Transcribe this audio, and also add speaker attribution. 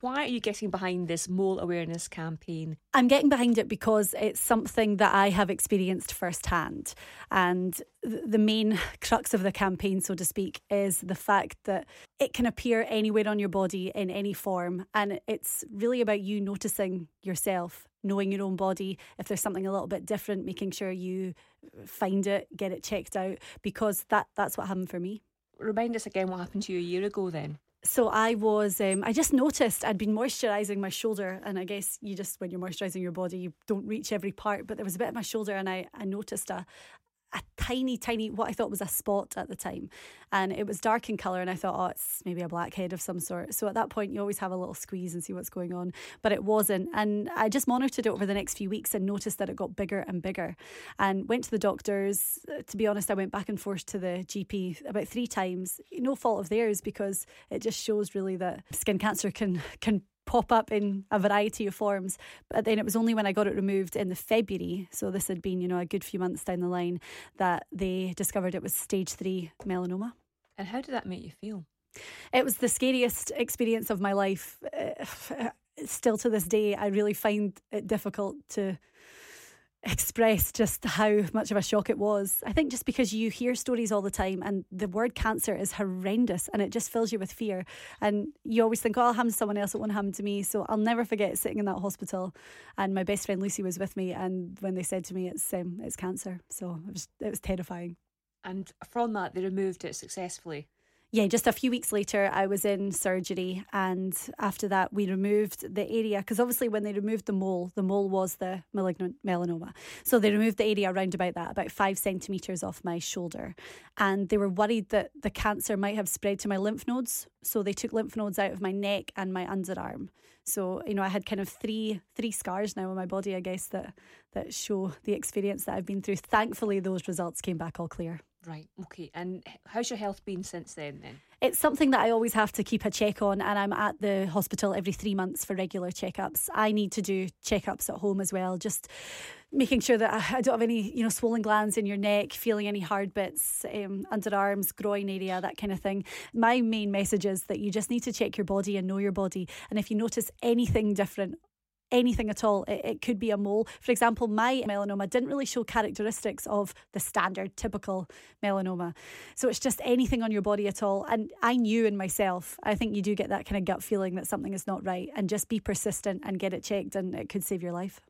Speaker 1: Why are you getting behind this mole awareness campaign?
Speaker 2: I'm getting behind it because it's something that I have experienced firsthand. And the main crux of the campaign, so to speak, is the fact that it can appear anywhere on your body in any form. And it's really about you noticing yourself, knowing your own body. If there's something a little bit different, making sure you find it, get it checked out, because that's what happened for me.
Speaker 1: Remind us again what happened to you a year ago then.
Speaker 2: So I just noticed I'd been moisturising my shoulder, and I guess when you're moisturising your body, you don't reach every part, but there was a bit of my shoulder, and I noticed a tiny, what I thought was a spot at the time. And it was dark in colour, and I thought, oh, it's maybe a blackhead of some sort. So at that point, you always have a little squeeze and see what's going on. But it wasn't. And I just monitored it over the next few weeks and noticed that it got bigger and bigger. And went to the doctors. To be honest, I went back and forth to the GP about 3 times. No fault of theirs, because it just shows really that skin cancer can pop up in a variety of forms. But then it was only when I got it removed in the February, so this had been, a good few months down the line, that they discovered it was stage 3 melanoma.
Speaker 1: And how did that make you feel?
Speaker 2: It was the scariest experience of my life. Still to this day, I really find it difficult to express just how much of a shock it was. I think just because you hear stories all the time, and the word cancer is horrendous, and it just fills you with fear, and you always think, oh, it'll happen to someone else, it won't happen to me. So I'll never forget sitting in that hospital, and my best friend Lucy was with me, and when they said to me it's cancer, so it was terrifying.
Speaker 1: And from that they removed it successfully?
Speaker 2: Yeah, just a few weeks later, I was in surgery, and after that, we removed the area, because obviously when they removed the mole was the malignant melanoma. So they removed the area around about 5 centimetres off my shoulder, and they were worried that the cancer might have spread to my lymph nodes. So they took lymph nodes out of my neck and my underarm. So, I had kind of three scars now on my body, I guess, that show the experience that I've been through. Thankfully, those results came back all clear.
Speaker 1: Right, okay. And how's your health been since then?
Speaker 2: It's something that I always have to keep a check on, and I'm at the hospital every 3 months for regular checkups. I need to do checkups at home as well, just making sure that I don't have any, swollen glands in your neck, feeling any hard bits, underarms, groin area, that kind of thing. My main message is that you just need to check your body and know your body. And if you notice anything different, anything at all, it could be a mole. For example, my melanoma didn't really show characteristics of the standard typical melanoma, so it's just anything on your body at all. And I knew in myself, I think you do get that kind of gut feeling that something is not right, and just be persistent and get it checked, and it could save your life.